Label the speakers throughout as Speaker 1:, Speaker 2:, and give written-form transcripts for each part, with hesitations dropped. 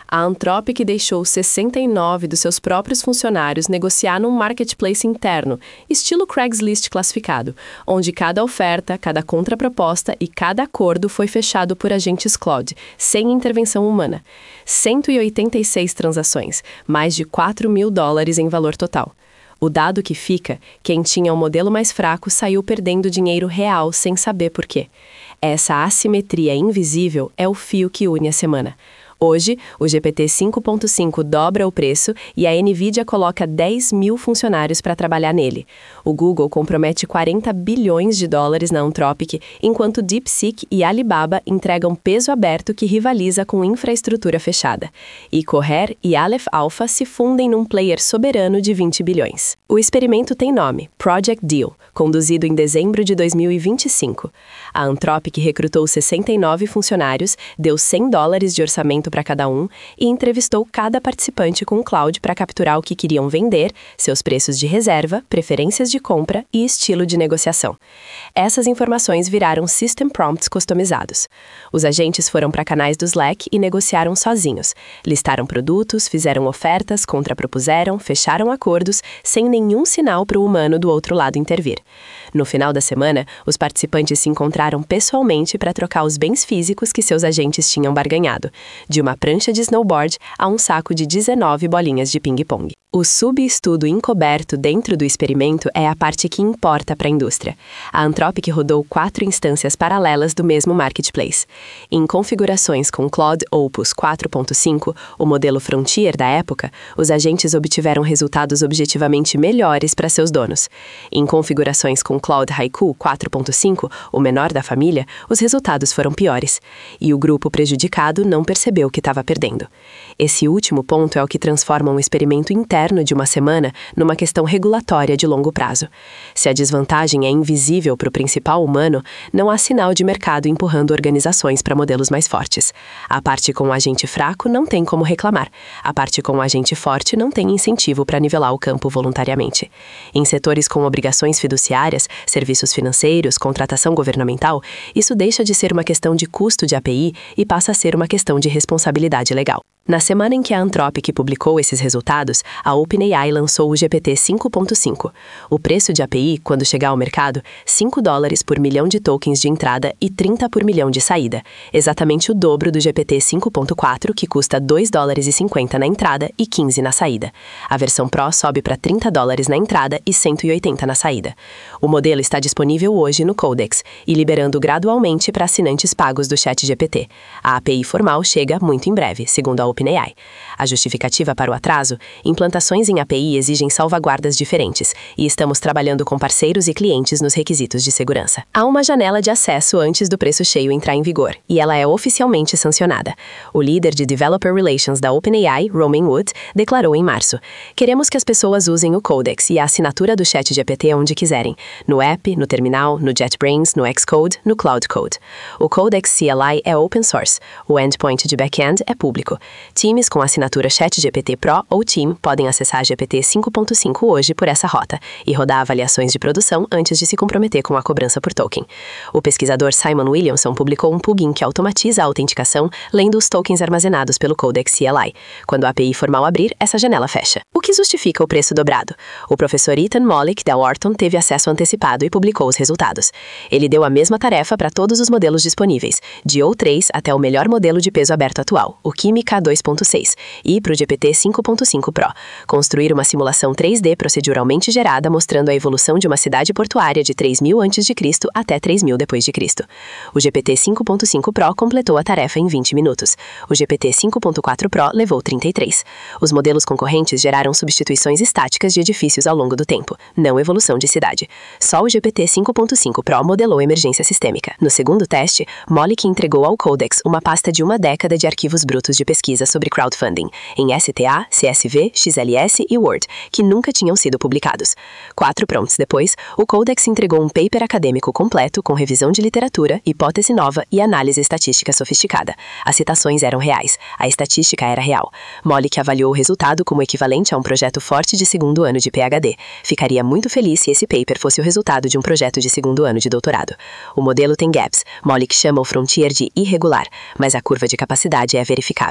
Speaker 1: A Anthropic deixou 69 dos seus próprios funcionários negociar num marketplace interno, estilo Craigslist classificado, onde cada oferta, cada contraproposta e cada acordo foi fechado por agentes cloud, sem intervenção humana. 186 transações, mais de $4 mil em valor total. O dado que fica, quem tinha o modelo mais fraco saiu perdendo dinheiro real sem saber por quê. Essa assimetria invisível é o fio que une a semana. Hoje, o GPT 5.5 dobra o preço e a NVIDIA coloca 10 mil funcionários para trabalhar nele. O Google compromete $40 bilhões na Anthropic, enquanto DeepSeek e Alibaba entregam peso aberto que rivaliza com infraestrutura fechada. E Cohere e Aleph Alpha se fundem num player soberano de 20 bilhões. O experimento tem nome, Project Deal, conduzido em dezembro de 2025. A Anthropic recrutou 69 funcionários, deu $100 de orçamento para cada um e entrevistou cada participante com o cloud para capturar o que queriam vender, seus preços de reserva, preferências de compra e estilo de negociação. Essas informações viraram System Prompts customizados. Os agentes foram para canais do Slack e negociaram sozinhos. Listaram produtos, fizeram ofertas, contrapropuseram, fecharam acordos, sem nenhum sinal para o humano do outro lado intervir. No final da semana, os participantes se encontraram pessoalmente para trocar os bens físicos que seus agentes tinham barganhado, de uma prancha de snowboard a um saco de 19 bolinhas de ping-pong. O subestudo encoberto dentro do experimento é a parte que importa para a indústria. A Anthropic rodou 4 instâncias paralelas do mesmo marketplace. Em configurações com Claude Opus 4.5, o modelo Frontier da época, os agentes obtiveram resultados objetivamente melhores para seus donos. Em configurações com Claude Haiku 4.5, o menor da família, os resultados foram piores. E o grupo prejudicado não percebeu que estava perdendo. Esse último ponto é o que transforma um experimento interno de uma semana numa questão regulatória de longo prazo. Se a desvantagem é invisível para o principal humano, não há sinal de mercado empurrando organizações para modelos mais fortes. A parte com o agente fraco não tem como reclamar. A parte com o agente forte não tem incentivo para nivelar o campo voluntariamente. Em setores com obrigações fiduciárias, serviços financeiros, contratação governamental, isso deixa de ser uma questão de custo de API e passa a ser uma questão de responsabilidade legal. Na semana em que a Anthropic publicou esses resultados, a OpenAI lançou o GPT 5.5. O preço de API, quando chegar ao mercado, $5 por milhão de tokens de entrada e 30 por milhão de saída, exatamente o dobro do GPT 5.4, que custa $2,50 na entrada e 15 na saída. A versão Pro sobe para $30 na entrada e 180 na saída. O modelo está disponível hoje no Codex e liberando gradualmente para assinantes pagos do ChatGPT. A API formal chega muito em breve, segundo a OpenAI. A justificativa para o atraso: implantações em API exigem salvaguardas diferentes e estamos trabalhando com parceiros e clientes nos requisitos de segurança. Há uma janela de acesso antes do preço cheio entrar em vigor, e ela é oficialmente sancionada. O líder de Developer Relations da OpenAI, Romain Wood, declarou em março: queremos que as pessoas usem o Codex e a assinatura do ChatGPT onde quiserem, no app, no terminal, no JetBrains, no Xcode, no Cloud Code. O Codex CLI é open source, o endpoint de back-end é público. Times com assinatura ChatGPT Pro ou Team podem acessar GPT 5.5 hoje por essa rota e rodar avaliações de produção antes de se comprometer com a cobrança por token. O pesquisador Simon Williamson publicou um plugin que automatiza a autenticação lendo os tokens armazenados pelo Codex CLI. Quando a API formal abrir, essa janela fecha. O que justifica o preço dobrado? O professor Ethan Mollick, da Wharton, teve acesso antecipado e publicou os resultados. Ele deu a mesma tarefa para todos os modelos disponíveis, de O3 até o melhor modelo de peso aberto atual, o Kimi K2.6, e para o GPT 5.5 Pro, construir uma simulação 3D proceduralmente gerada mostrando a evolução de uma cidade portuária de 3000 a.C. até 3000 d.C. O GPT 5.5 Pro completou a tarefa em 20 minutos. O GPT 5.4 Pro levou 33. Os modelos concorrentes geraram substituições estáticas de edifícios ao longo do tempo, não evolução de cidade. Só o GPT 5.5 Pro modelou emergência sistêmica. No segundo teste, Mollick entregou ao Codex uma pasta de uma década de arquivos brutos de pesquisa sobre crowdfunding, em STA, CSV, XLS e Word, que nunca tinham sido publicados. 4 prompts depois, o Codex entregou um paper acadêmico completo com revisão de literatura, hipótese nova e análise estatística sofisticada. As citações eram reais, a estatística era real. Mollick avaliou o resultado como equivalente a um projeto forte de segundo ano de PhD. Ficaria muito feliz se esse paper fosse o resultado de um projeto de segundo ano de doutorado. O modelo tem gaps. Mollick chama o Frontier de irregular, mas a curva de capacidade é verificável. A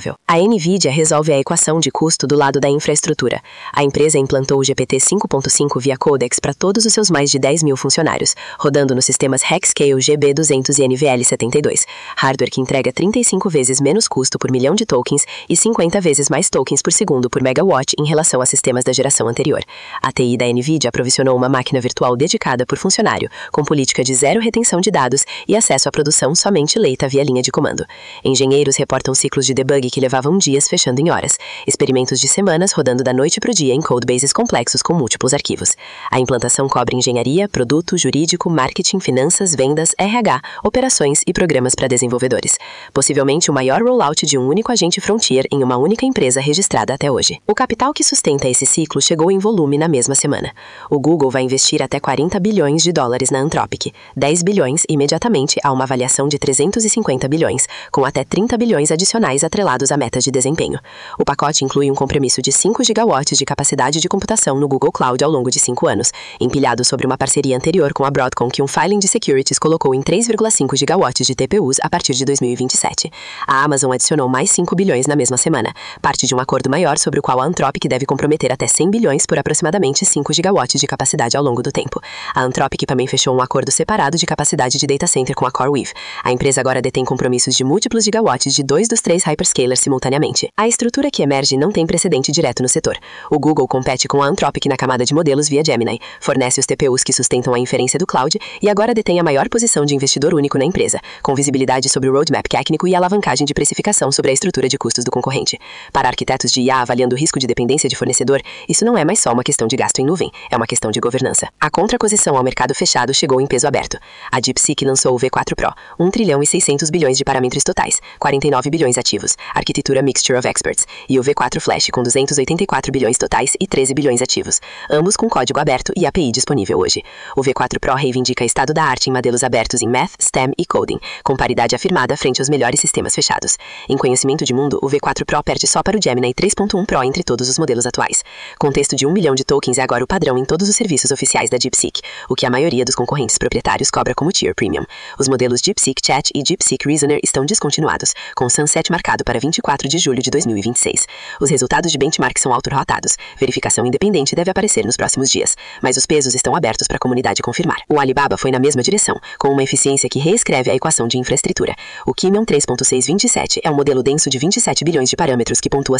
Speaker 1: NVIDIA resolve a equação de custo do lado da infraestrutura. A empresa implantou o GPT 5.5 via Codex para todos os seus mais de 10 mil funcionários, rodando nos sistemas Hexscale GB200 e NVL72, hardware que entrega 35 vezes menos custo por milhão de tokens e 50 vezes mais tokens por segundo por megawatt em relação a sistemas da geração anterior. A TI da NVIDIA aprovisionou uma máquina virtual dedicada por funcionário, com política de zero retenção de dados e acesso à produção somente leita via linha de comando. Engenheiros reportam ciclos de debug que levavam dias fechando em horas, experimentos de semanas rodando da noite para o dia em codebases complexos com múltiplos arquivos. A implantação cobre engenharia, produto, jurídico, marketing, finanças, vendas, RH, operações e programas para desenvolvedores. Possivelmente o maior rollout de um único agente Frontier em uma única empresa registrada até hoje. O capital que sustenta esse ciclo chegou em volume na mesma semana. O Google vai investir até 40 bilhões de dólares na Anthropic, 10 bilhões imediatamente a uma avaliação de 350 bilhões, com até 30 bilhões adicionais atrelados a metas de desempenho. O pacote inclui um compromisso de 5 gigawatts de capacidade de computação no Google Cloud ao longo de 5 anos, empilhado sobre uma parceria anterior com a Broadcom que um filing de securities colocou em 3,5 gigawatts de TPUs a partir de 2027. A Amazon adicionou mais 5 bilhões na mesma semana, parte de um acordo maior sobre o qual a Anthropic deve comprometer até 100 bilhões por aproximadamente 5 gigawatts de capacidade ao longo do tempo. A Anthropic também fechou um acordo separado de capacidade de data center com a CoreWeave. A empresa agora detém compromissos de múltiplos gigawatts de 2 dos 3 hyperscalers simultaneamente. A estrutura que emerge não tem precedente direto no setor. O Google compete com a Anthropic na camada de modelos via Gemini, fornece os TPUs que sustentam a inferência do cloud e agora detém a maior posição de investidor único na empresa, com visibilidade sobre o roadmap técnico e alavancagem de precificação sobre a estrutura de custos do concorrente. Para arquitetos de IA avaliando o risco de dependência de fornecedor, isso não é mais só uma questão de gasto em nuvem, é uma questão de governança. A contraposição ao mercado fechado chegou em peso aberto. A DeepSeek lançou o V4 Pro, 1 trilhão e 600 bilhões de parâmetros totais, 49 bilhões ativos, arquitetura Mixture of Experts, e o V4 Flash com 284 bilhões totais e 13 bilhões ativos, ambos com código aberto e API disponível hoje. O V4 Pro reivindica estado da arte em modelos abertos em Math, STEM e Coding, com paridade afirmada frente aos melhores sistemas fechados. Em conhecimento de mundo, o V4 Pro perde só para o Gemini 3.1 Pro entre todos os modelos atuais. Contexto de 1 milhão de tokens é agora o padrão em todos os serviços oficiais da DeepSeek, o que a maioria dos concorrentes proprietários cobra como Tier Premium. Os modelos DeepSeek Chat e DeepSeek Reasoner estão descontinuados, com sunset marcado para 24 de julho de 2026. Os resultados de benchmark são autorrelatados. Verificação independente deve aparecer nos próximos dias, mas os pesos estão abertos para a comunidade confirmar. O Alibaba foi na mesma direção, com uma eficiência que reescreve a equação de infraestrutura. O Kimion 3.627 é um modelo denso de 27 bilhões de parâmetros que pontua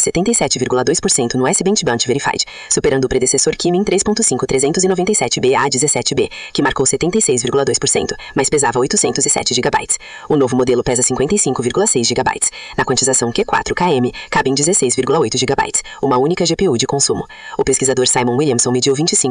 Speaker 1: 77,2% no S-Benchmark Verified, superando o predecessor Kimion 3.5 397B A17B, que marcou 76,2%, mas pesava 807 GB. O novo modelo pesa 55,6 GB. Na quantização Q4KM, cabem 16,8 GB, uma única GPU de consumo. O pesquisador Simon Williamson mediu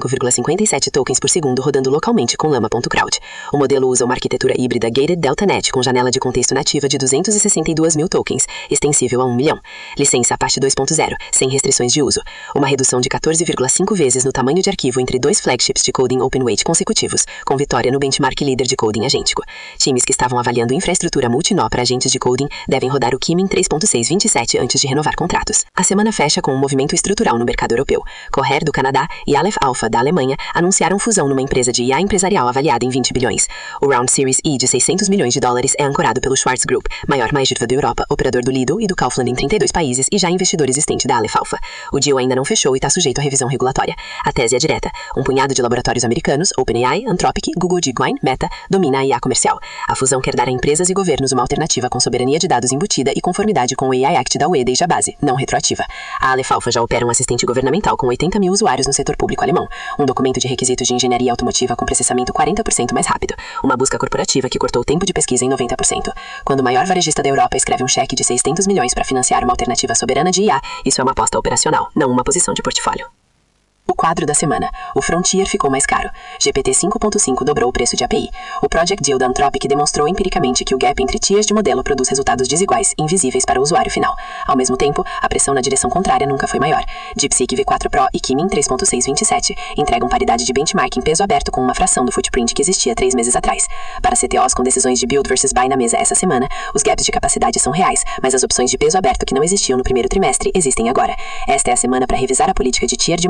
Speaker 1: 25,57 tokens por segundo rodando localmente com Llama.crowd. O modelo usa uma arquitetura híbrida Gated DeltaNet com janela de contexto nativa de 262 mil tokens, extensível a 1 milhão. Licença Apache 2.0, sem restrições de uso. Uma redução de 14,5 vezes no tamanho de arquivo entre 2 flagships de coding open-weight consecutivos, com vitória no benchmark líder de coding agêntico. Times que estavam avaliando infraestrutura multinó para agentes de coding devem rodar o Kimion 3.627 antes de renovar contratos. A semana fecha com um movimento estrutural no mercado europeu. Coher, do Canadá, e Aleph Alpha, da Alemanha, anunciaram fusão numa empresa de IA empresarial avaliada em 20 bilhões. O Round Series E de 600 milhões de dólares é ancorado pelo Schwarz Group, maior majestiva da Europa, operador do Lidl e do Kaufland em 32 países e já investidor existente da Aleph Alpha. O deal ainda não fechou e está sujeito à revisão regulatória. A tese é direta. Um punhado de laboratórios americanos, OpenAI, Anthropic, Google DeepMind, Meta, domina a IA comercial. A fusão quer dar a empresas e governos uma alternativa com soberania de dados embutida e conformidade com o AI Act da UE desde a base, não retroativa. A Aleph Alpha já opera um assistente governamental com 80 mil usuários no setor público alemão, um documento de requisitos de engenharia automotiva com processamento 40% mais rápido, uma busca corporativa que cortou o tempo de pesquisa em 90%. Quando o maior varejista da Europa escreve um cheque de 600 milhões para financiar uma alternativa soberana de IA, isso é uma aposta operacional, não uma posição de portfólio. O quadro da semana. O Frontier ficou mais caro. GPT 5.5 dobrou o preço de API. O Project Deal da Anthropic demonstrou empiricamente que o gap entre tiers de modelo produz resultados desiguais, invisíveis para o usuário final. Ao mesmo tempo, a pressão na direção contrária nunca foi maior. DeepSeek V4 Pro e Kimion 3.627 entregam paridade de benchmark em peso aberto com uma fração do footprint que existia 3 meses atrás. Para CTOs com decisões de build versus buy na mesa essa semana, os gaps de capacidade são reais, mas as opções de peso aberto que não existiam no primeiro trimestre existem agora. Esta é a semana para revisar a política de tier de modelos da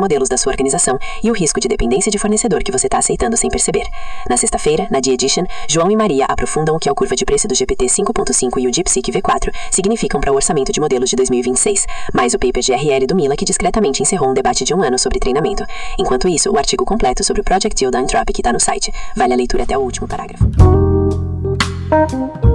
Speaker 2: sua organização e o risco de dependência de fornecedor que você está aceitando sem perceber. Na sexta-feira, na D-Edition, João e Maria aprofundam o que a curva de preço do GPT 5.5 e o DeepSeek V4 significam para o orçamento de modelos de 2026, mais o paper de RL do Mila que discretamente encerrou um debate de 1 ano sobre treinamento. Enquanto isso, o artigo completo sobre o Project Deal da Anthropic está no site. Vale a leitura até o último parágrafo.